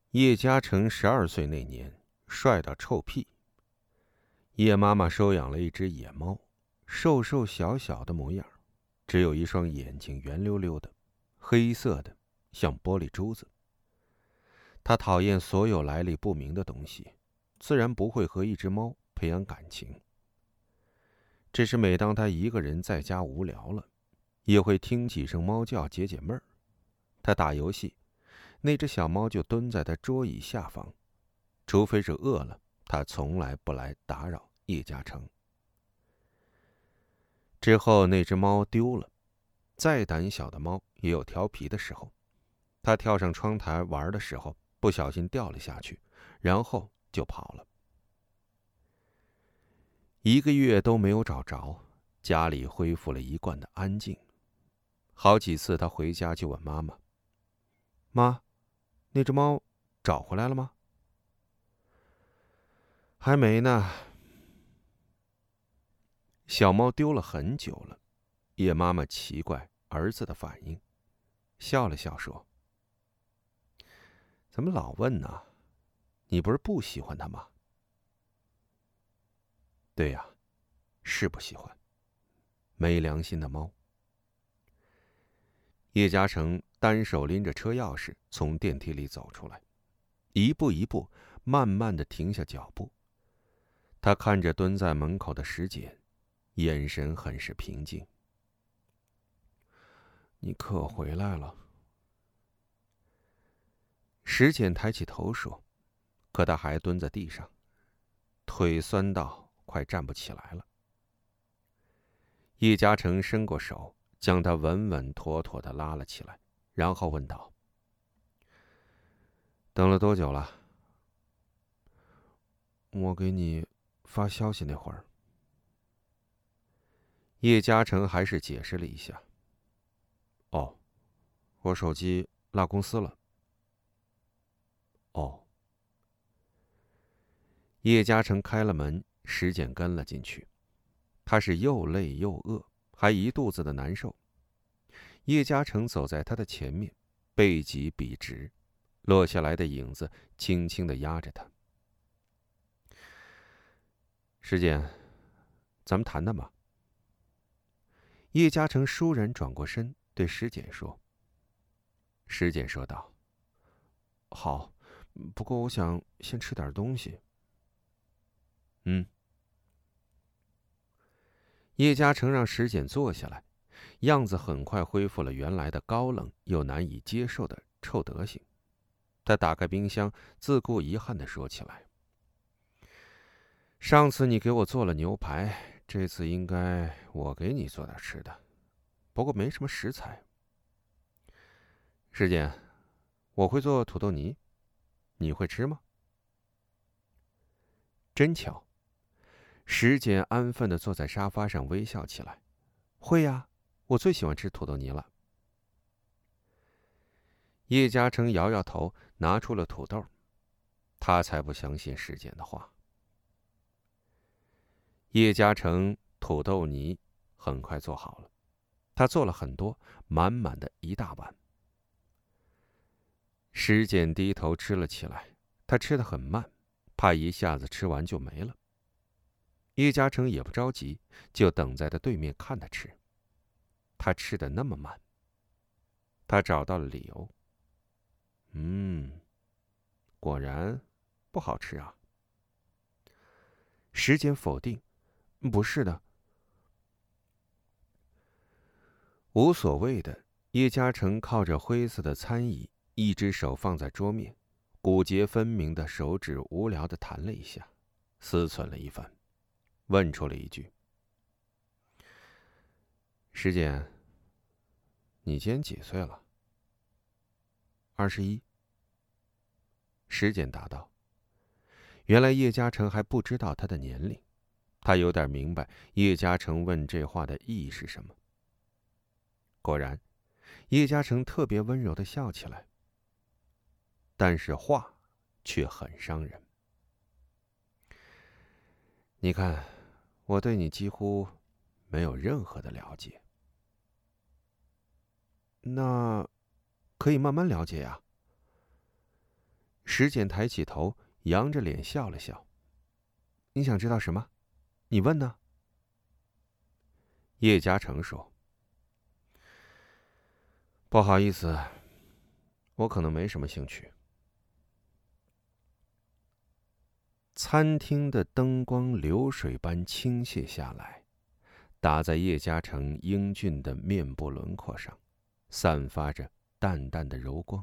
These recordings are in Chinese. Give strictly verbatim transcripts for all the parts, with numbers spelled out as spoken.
叶嘉诚十二岁那年，帅到臭屁。叶妈妈收养了一只野猫，瘦瘦小小的模样，只有一双眼睛圆溜溜的，黑色的，像玻璃珠子。他讨厌所有来历不明的东西，自然不会和一只猫培养感情。只是每当他一个人在家无聊了，也会听几声猫叫解解闷儿。他打游戏，那只小猫就蹲在他桌椅下方，除非是饿了，他从来不来打扰叶嘉诚。之后那只猫丢了，再胆小的猫也有调皮的时候。他跳上窗台玩的时候，不小心掉了下去，然后就跑了。一个月都没有找着，家里恢复了一贯的安静。好几次他回家就问妈妈：“妈，那只猫找回来了吗？”“还没呢。”小猫丢了很久了，叶妈妈奇怪儿子的反应，笑了笑说：“怎么老问呢？你不是不喜欢它吗？”“对呀，是不喜欢。没良心的猫。”叶嘉诚单手拎着车钥匙从电梯里走出来，一步一步慢慢地停下脚步。他看着蹲在门口的石简，眼神很是平静。“你可回来了。”石简抬起头说，可他还蹲在地上，腿酸到快站不起来了。叶嘉诚伸过手，将他稳稳妥妥地拉了起来，然后问道：“等了多久了？”“我给你发消息那会儿。”叶嘉诚还是解释了一下。“哦，我手机落公司了。”“哦。”叶嘉诚开了门，石简跟了进去。他是又累又饿，还一肚子的难受。叶嘉诚走在他的前面，背脊笔直，落下来的影子轻轻地压着他。“石简，咱们谈谈吧。”叶嘉诚倏然转过身，对石简说。石简说道：“好，不过我想先吃点东西。”“嗯。”叶嘉诚让石简坐下来，样子很快恢复了原来的高冷又难以接受的臭德行。他打开冰箱，自顾遗憾地说起来：“上次你给我做了牛排，这次应该我给你做点吃的，不过没什么食材。石简，我会做土豆泥，你会吃吗？”“真巧。”石简安分地坐在沙发上，微笑起来。“会呀，我最喜欢吃土豆泥了。”叶嘉诚摇摇头，拿出了土豆。他才不相信石简的话。叶嘉诚土豆泥很快做好了，他做了很多，满满的一大碗。石简低头吃了起来，他吃得很慢，怕一下子吃完就没了。叶嘉诚也不着急，就等在他对面看他吃。他吃得那么慢，他找到了理由。“嗯，果然不好吃啊。”石简否定：“不是的。”无所谓的，叶嘉诚靠着灰色的餐椅，一只手放在桌面，骨节分明的手指无聊地弹了一下，思忖了一番，问出了一句：“石简，你今年几岁了？”“二十一。”石简答道。原来叶嘉诚还不知道他的年龄，他有点明白叶嘉诚问这话的意义是什么。果然，叶嘉诚特别温柔地笑起来，但是话却很伤人。“你看，我对你几乎没有任何的了解。”“那可以慢慢了解呀。” 石简抬起头，扬着脸笑了笑。你想知道什么？你问呢？叶嘉诚说：不好意思，我可能没什么兴趣。餐厅的灯光流水般倾泻下来，打在叶嘉诚英俊的面部轮廓上，散发着淡淡的柔光。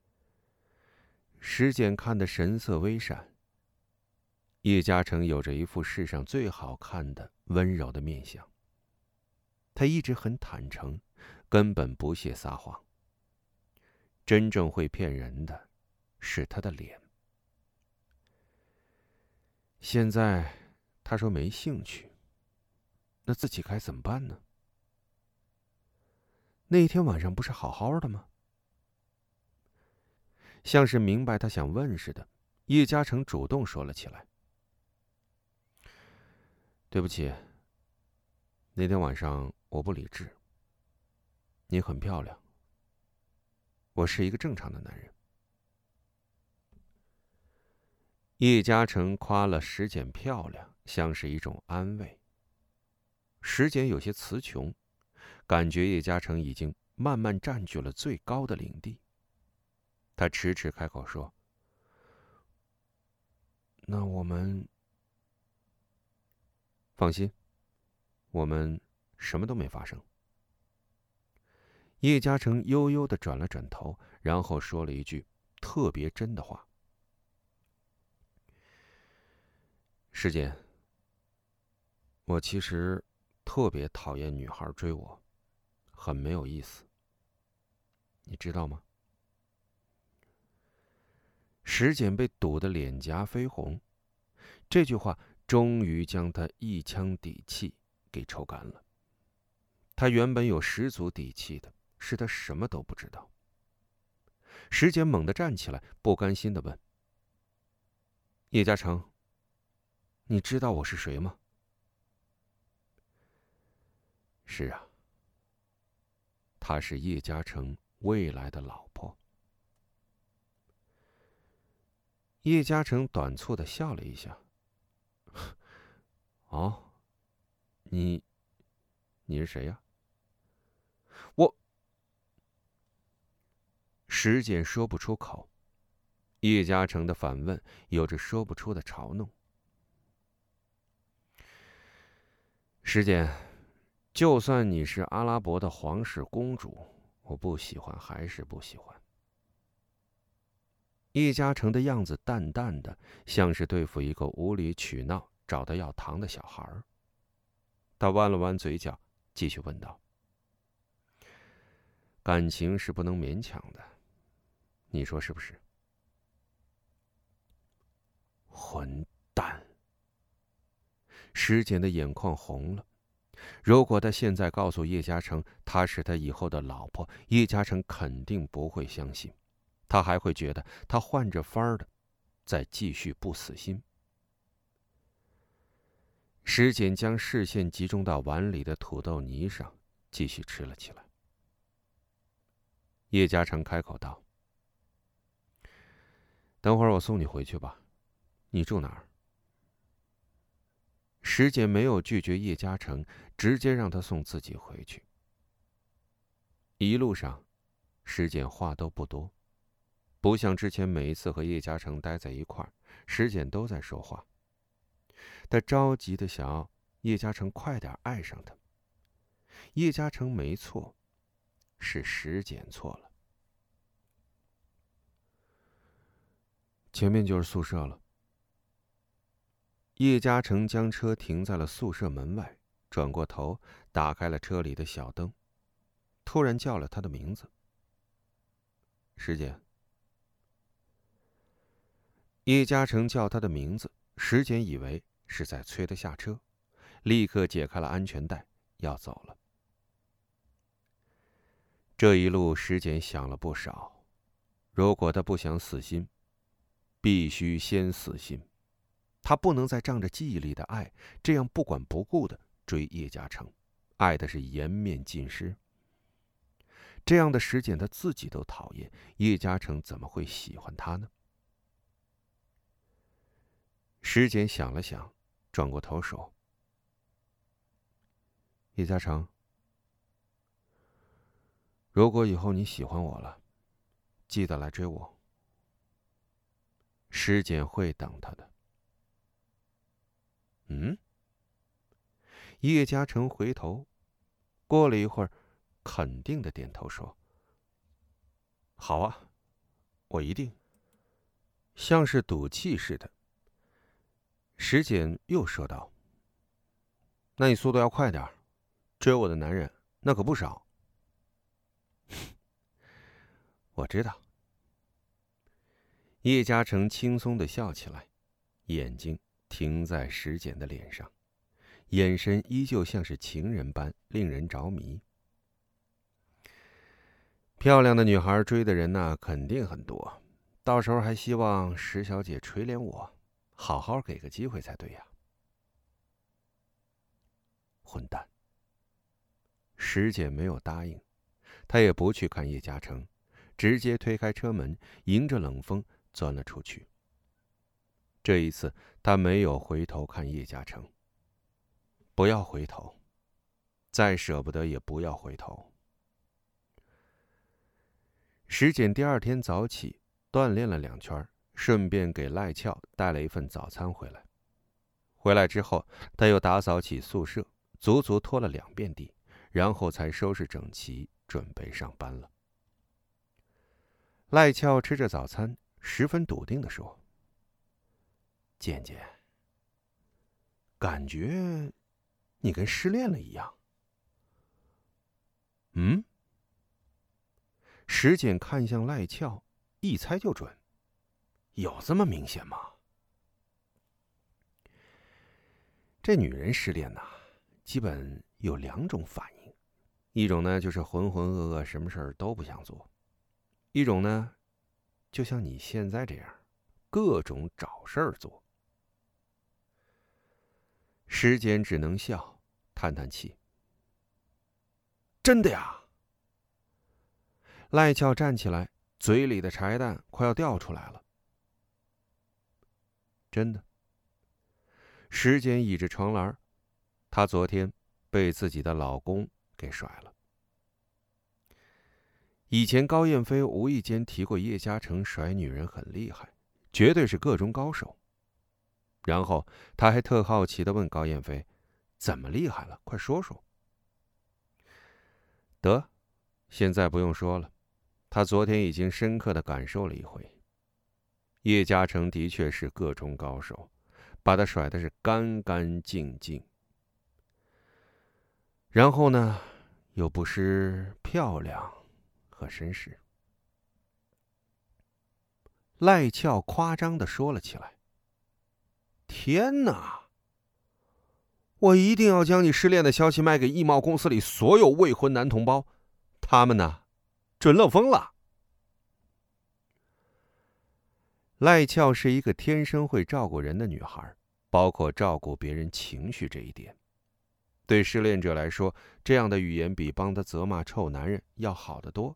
石简看得神色微闪。叶嘉诚有着一副世上最好看的温柔的面相。他一直很坦诚，根本不屑撒谎。真正会骗人的，是他的脸。现在他说没兴趣，那自己该怎么办呢？那天晚上不是好好的吗？像是明白他想问似的，叶嘉诚主动说了起来：对不起，那天晚上我不理智。你很漂亮，我是一个正常的男人。叶嘉诚夸了石简漂亮，像是一种安慰。石简有些词穷，感觉叶嘉诚已经慢慢占据了最高的领地。他迟迟开口说：那我们……放心，我们什么都没发生。叶嘉诚悠悠地转了转头，然后说了一句特别真的话：石简，我其实特别讨厌女孩追我，很没有意思，你知道吗？石简被堵得脸颊绯红，这句话终于将他一腔底气给抽干了。他原本有十足底气的，是他什么都不知道。石简猛地站起来，不甘心地问：叶嘉诚，你知道我是谁吗？是啊，她是叶嘉诚未来的老婆。叶嘉诚短促地笑了一下：哦，你你是谁呀？我……石简说不出口。叶嘉诚的反问有着说不出的嘲弄。石简，就算你是阿拉伯的皇室公主，我不喜欢还是不喜欢。叶嘉诚的样子淡淡的，像是对付一个无理取闹找他要糖的小孩。他弯了弯嘴角，继续问道：感情是不能勉强的，你说是不是？混蛋！石简的眼眶红了。如果他现在告诉叶嘉诚她是他以后的老婆，叶嘉诚肯定不会相信，他还会觉得他换着法儿的在继续不死心。石简将视线集中到碗里的土豆泥上，继续吃了起来。叶嘉诚开口道：等会儿我送你回去吧，你住哪儿？石简没有拒绝叶嘉诚，直接让他送自己回去。一路上，石简话都不多，不像之前每一次和叶嘉诚待在一块儿，石简都在说话。他着急的想要叶嘉诚快点爱上他。叶嘉诚没错，是石简错了。前面就是宿舍了。叶嘉诚将车停在了宿舍门外，转过头，打开了车里的小灯，突然叫了他的名字：石简。叶嘉诚叫他的名字，石简以为是在催他下车，立刻解开了安全带，要走了。这一路石简想了不少，如果他不想死心，必须先死心。他不能再仗着记忆里的爱，这样不管不顾的追叶嘉诚，爱的是颜面尽失。这样的石简他自己都讨厌，叶嘉诚怎么会喜欢他呢？ 石简想了想，转过头说：“叶嘉诚，如果以后你喜欢我了，记得来追我。”石简会等他的。嗯？叶嘉诚回头，过了一会儿，肯定的点头说：“好啊，我一定。”像是赌气似的。石简又说道：“那你速度要快点，追我的男人那可不少。”我知道。叶嘉诚轻松的笑起来，眼睛停在石简的脸上，眼神依旧像是情人般令人着迷。漂亮的女孩追的人呐，肯定很多，到时候还希望石小姐垂怜我，好好给个机会才对呀。混蛋！石简没有答应，他也不去看叶嘉诚，直接推开车门，迎着冷风钻了出去。这一次，他没有回头看叶嘉诚。不要回头，再舍不得也不要回头。石简第二天早起锻炼了两圈，顺便给赖俏带了一份早餐回来。回来之后，他又打扫起宿舍，足足拖了两遍地，然后才收拾整齐，准备上班了。赖俏吃着早餐，十分笃定地说：“简简，感觉你跟失恋了一样。”嗯？石简看向赖俏，一猜就准。有这么明显吗？这女人失恋呐，基本有两种反应，一种呢就是浑浑噩噩，什么事儿都不想做；一种呢，就像你现在这样，各种找事儿做。石简只能笑，叹叹气。真的呀？赖俏站起来，嘴里的柴蛋快要掉出来了。真的。石简倚着床栏，她昨天被自己的老公给甩了。以前高燕飞无意间提过叶嘉诚甩女人很厉害，绝对是个中高手。然后他还特好奇地问高燕飞：“怎么厉害了？快说说。”得，现在不用说了，他昨天已经深刻地感受了一回。叶嘉诚的确是个中高手，把他甩的是干干净净。然后呢，又不失漂亮和绅士。赖俏夸张地说了起来：“天哪！我一定要将你失恋的消息卖给易贸公司里所有未婚男同胞，他们呢，准乐疯了。”赖俏是一个天生会照顾人的女孩，包括照顾别人情绪这一点。对失恋者来说，这样的语言比帮他责骂臭男人要好得多。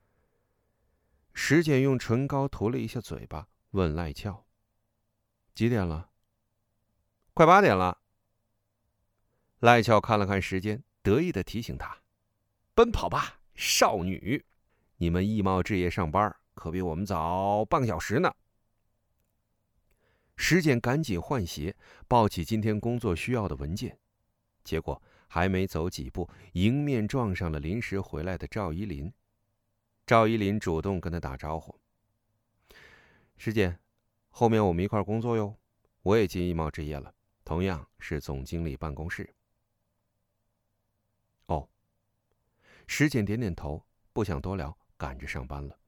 石简用唇膏涂了一下嘴巴，问赖俏：“几点了？”“快八点了。”赖俏看了看时间，得意地提醒他：“奔跑吧，少女！你们易贸置业上班可比我们早半个小时呢。”石简赶紧换鞋，抱起今天工作需要的文件，结果还没走几步，迎面撞上了临时回来的赵依林。赵依林主动跟他打招呼：“石简，后面我们一块工作哟，我也进易贸置业了，同样是总经理办公室。”哦。石简点点头，不想多聊，赶着上班了。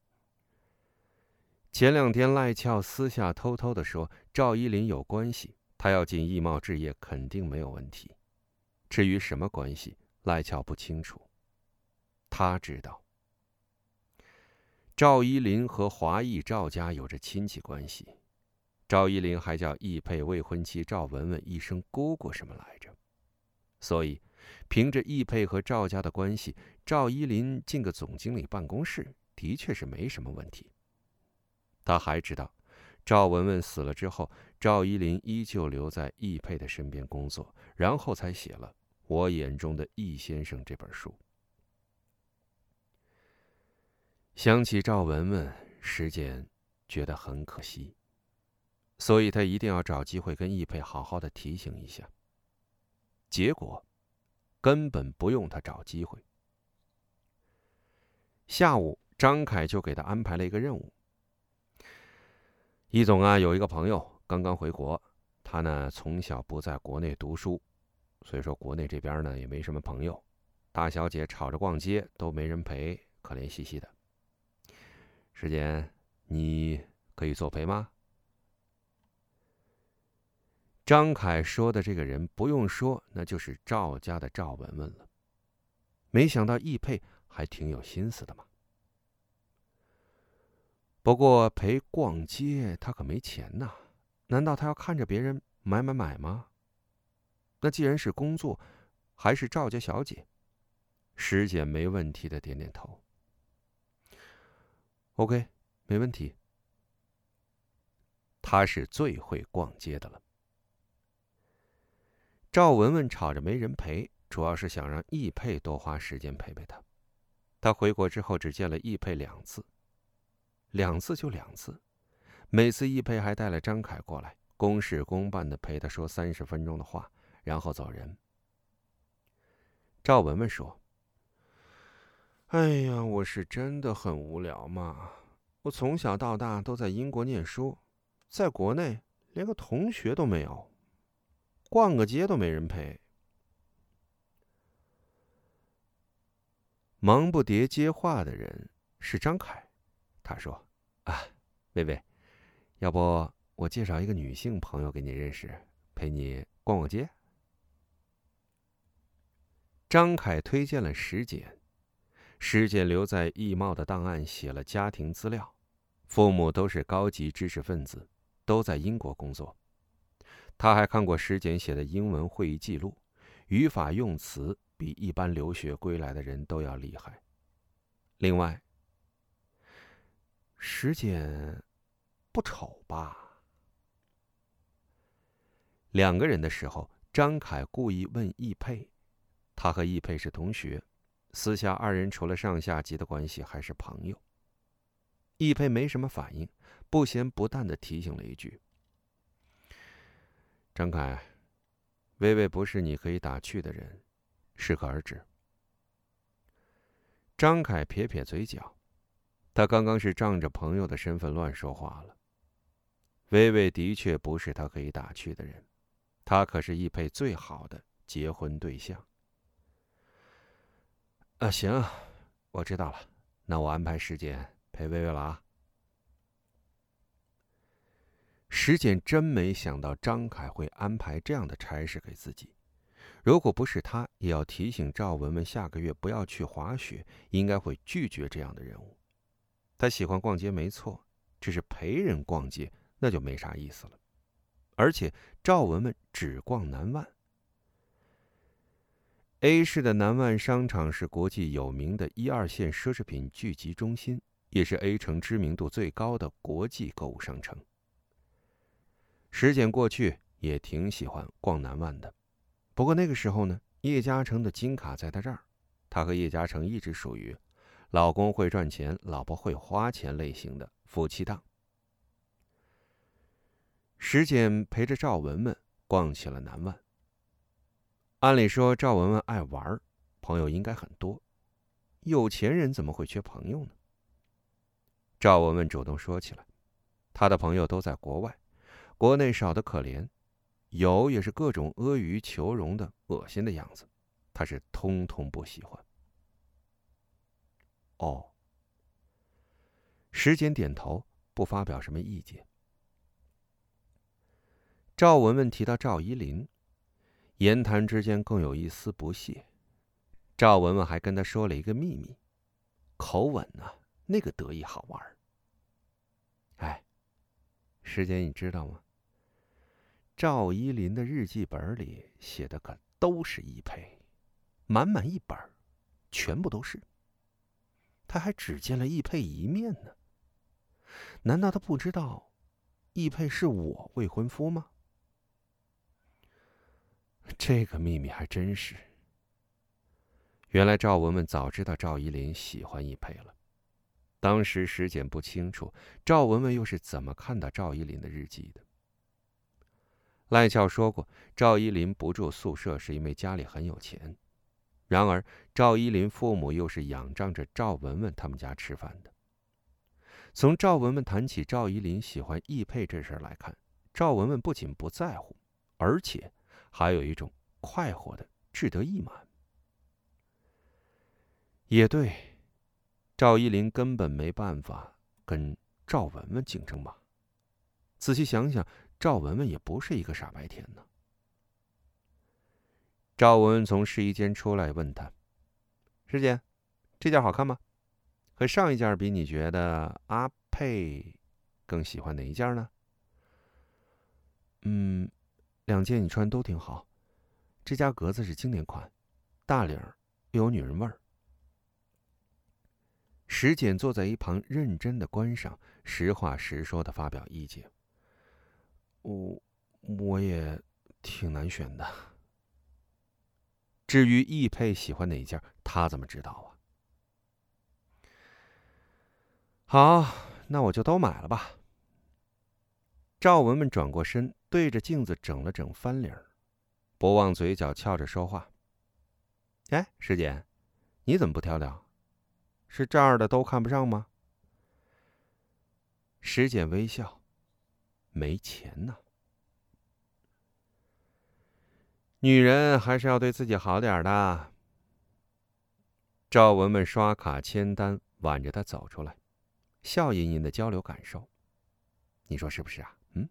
前两天赖俏私下偷偷地说赵依林有关系，她要进易贸置业肯定没有问题。至于什么关系，赖俏不清楚。她知道赵依林和华裔赵家有着亲戚关系，赵依林还叫易配未婚妻赵文文一声姑姑什么来着，所以凭着易配和赵家的关系，赵依林进个总经理办公室的确是没什么问题。他还知道赵文文死了之后，赵一林依旧留在易佩的身边工作，然后才写了《我眼中的易先生》这本书。想起赵文文，石简觉得很可惜，所以他一定要找机会跟易佩好好的提醒一下。结果根本不用他找机会。下午，张凯就给他安排了一个任务。易总啊，有一个朋友刚刚回国，他呢从小不在国内读书，所以说国内这边呢也没什么朋友，大小姐吵着逛街都没人陪，可怜兮兮的。石简，你可以作陪吗？张凯说的这个人不用说，那就是赵家的赵文文了。没想到易佩还挺有心思的嘛。不过陪逛街他可没钱呐，难道他要看着别人买买买吗？那既然是工作，还是赵家小姐。石简没问题的点点头。OK， 没问题。他是最会逛街的了。赵文文吵着没人陪，主要是想让易佩多花时间陪陪他。他回国之后只见了易佩两次，两次就两次，每次易佩还带了张凯过来，公事公办的陪他说三十分钟的话，然后走人。赵文文说：“哎呀，我是真的很无聊嘛，我从小到大都在英国念书，在国内连个同学都没有，逛个街都没人陪。”忙不迭接话的人是张凯，他说：“啊，薇薇，要不我介绍一个女性朋友给你认识，陪你逛逛街。”张凯推荐了石简，石简留在易茂的档案写了家庭资料，父母都是高级知识分子，都在英国工作。他还看过石简写的英文会议记录，语法用词比一般留学归来的人都要厉害。另外，石简不丑吧？两个人的时候，张凯故意问易佩，他和易佩是同学，私下二人除了上下级的关系还是朋友。易佩没什么反应，不咸不淡地提醒了一句：“张凯，薇薇不是你可以打趣的人，适可而止。”张凯撇撇嘴角，他刚刚是仗着朋友的身份乱说话了。薇薇的确不是他可以打趣的人，他可是易佩最好的结婚对象。啊，行，我知道了，那我安排时间陪薇薇了啊。石简真没想到张凯会安排这样的差事给自己，如果不是他，也要提醒赵文文下个月不要去滑雪，应该会拒绝这样的任务。他喜欢逛街没错，只是陪人逛街那就没啥意思了。而且赵文文只逛南万。A 市的南万商场是国际有名的一二线奢侈品聚集中心，也是 A 城知名度最高的国际购物商城。石简过去也挺喜欢逛南万的，不过那个时候呢，叶嘉诚的金卡在他这儿，他和叶嘉诚一直属于老公会赚钱，老婆会花钱类型的夫妻档。石简陪着赵文文逛起了南万。按理说赵文文爱玩，朋友应该很多，有钱人怎么会缺朋友呢？赵文文主动说起来，他的朋友都在国外，国内少得可怜，有也是各种阿谀求荣的恶心的样子，他是通通不喜欢。哦，石简点头，不发表什么意见。赵文文提到赵一林，言谈之间更有一丝不屑。赵文文还跟他说了一个秘密，口吻呢、啊，那个得意好玩。哎，石简你知道吗？赵一林的日记本里写的可都是易佩，满满一本，全部都是。他还只见了易佩一面呢。难道他不知道易佩是我未婚夫吗？这个秘密还真是。原来赵文文早知道赵依林喜欢易佩了。当时石简不清楚赵文文又是怎么看到赵依林的日记的。赖俏说过，赵依林不住宿舍是因为家里很有钱，然而赵依林父母又是仰仗着赵文文他们家吃饭的。从赵文文谈起赵依林喜欢易佩这事来看，赵文文不仅不在乎，而且还有一种快活的志得意满。也对，赵依林根本没办法跟赵文文竞争嘛。仔细想想，赵文文也不是一个傻白甜呢。赵文文从试衣间出来，问他：“师姐，这件好看吗？和上一件比，你觉得阿佩更喜欢哪一件呢？”“嗯，两件你穿都挺好。这家格子是经典款，大领又有女人味儿。”石简坐在一旁认真的观赏，实话实说的发表意见。我我也挺难选的。至于易佩喜欢哪件，他怎么知道啊？好，那我就都买了吧。赵文文转过身，对着镜子整了整翻领，不忘嘴角翘着说话：“哎，师姐，你怎么不挑挑？是这儿的都看不上吗？”石简微笑：“没钱呢。女人还是要对自己好点的。”赵文文刷卡签单，挽着他走出来，笑吟吟的交流感受。你说是不是啊？嗯。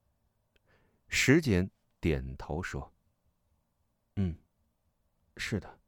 石简点头说：“嗯，是的。”